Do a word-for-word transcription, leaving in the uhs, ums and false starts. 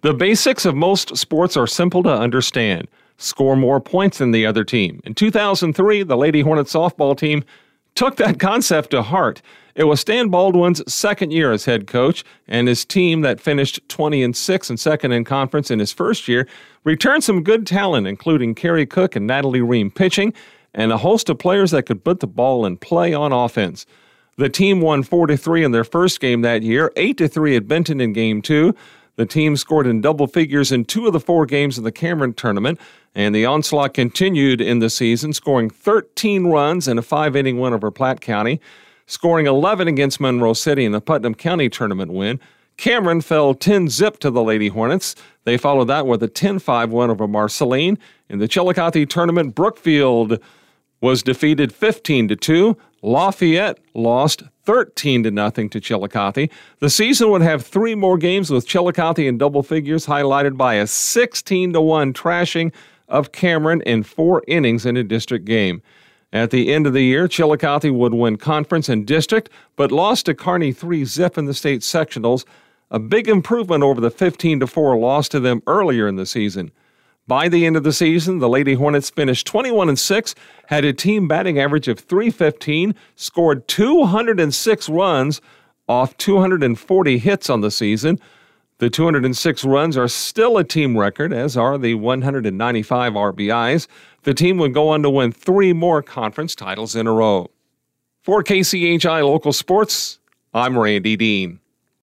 The basics of most sports are simple to understand. Score more points than the other team. In two thousand three, the Lady Hornets softball team took that concept to heart. It was Stan Baldwin's second year as head coach, and his team that finished twenty and six and second in conference in his first year returned some good talent, including Carrie Cook and Natalie Ream pitching, and a host of players that could put the ball in play on offense. The team won four to three in their first game that year, eight to three at Benton in game two. The team scored in double figures in two of the four games of the Cameron tournament, and the onslaught continued in the season, scoring thirteen runs in a five-inning win over Platte County, scoring eleven against Monroe City in the Putnam County tournament win. Cameron fell ten zip to the Lady Hornets. They followed that with a ten five win over Marceline. In the Chillicothe tournament, Brookfield was defeated fifteen to two. Lafayette lost thirteen to nothing to Chillicothe. The season would have three more games with Chillicothe in double figures, highlighted by a sixteen to one trashing of Cameron in four innings in a district game. At the end of the year, Chillicothe would win conference and district, but lost to Kearney three zip in the state sectionals, a big improvement over the fifteen to four loss to them earlier in the season. By the end of the season, the Lady Hornets finished twenty-one and six, had a team batting average of three fifteen, scored two hundred six runs off two hundred forty hits on the season. The two hundred six runs are still a team record, as are the one hundred ninety-five R B Is. The team would go on to win three more conference titles in a row. For K C H I Local Sports, I'm Randy Dean.